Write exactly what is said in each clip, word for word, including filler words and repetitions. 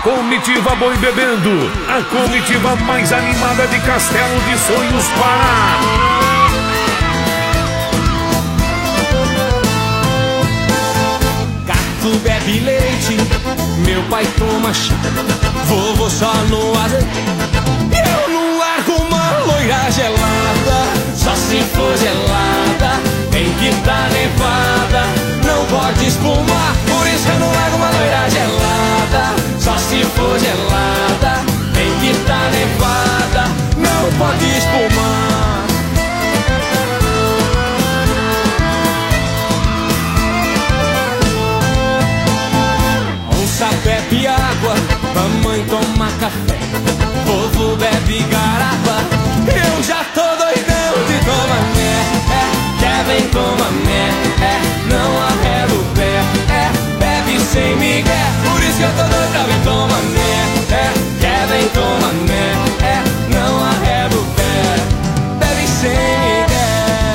Comitiva Boi Bebendo, a comitiva mais animada de Castelo de Sonhos, Pará. Gato bebe leite, meu pai toma chá, vovô só no azeite. Eu não largo uma loira gelada, só se for gelada, tem que tá nevada, não pode espumar. Por isso eu não largo uma loira gelada, só se for gelada, tem que tá nevada, não pode espumar. Onça bebe água, mamãe toma café, povo bebe garapa, eu já tô doidão de tomar né, é, quer vem toma né, é, não arreda o pé, é, bebe sem migué, por isso que eu tô doido pra vir tomar né, é, quer vem toma né, é, não arreda o pé, bebe sem migué.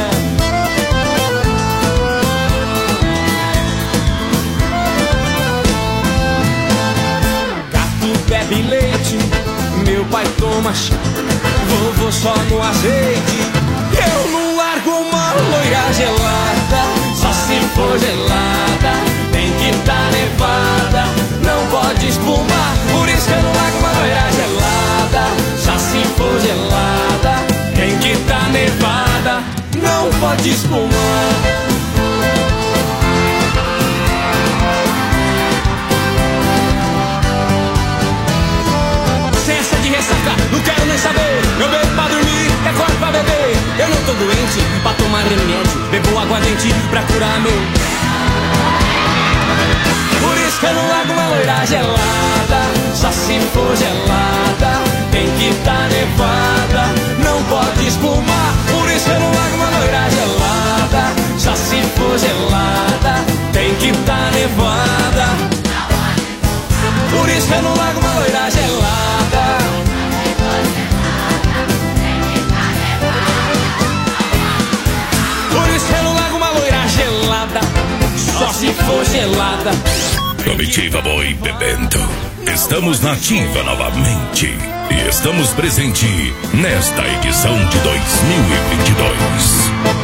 Gato bebe leite, meu pai toma chá, vovô só no azeite. Eu não largo uma loira gelada, só se for gelada, tem que tá nevada, não pode espumar. Por isso que eu não largo uma loira gelada, só se for gelada, tem que tá nevada, não pode espumar. De ressaca, não quero nem saber. Eu bebo pra dormir, é forte pra beber. Eu não tô doente pra tomar remédio, bebo aguardente pra curar meu. Por isso que eu não largo uma loira gelada, só se for gelada, tem que tá nevada, não pode espumar. Por isso que eu não largo uma loira gelada, só se for gelada, tem que tá nevada. Por isso que eu não largo uma loira gelada. Por isso que eu não largo uma loira gelada, só se for gelada. Comitiva Boi Bebendo, estamos na ativa novamente e estamos presente nesta edição de dois mil e vinte e dois.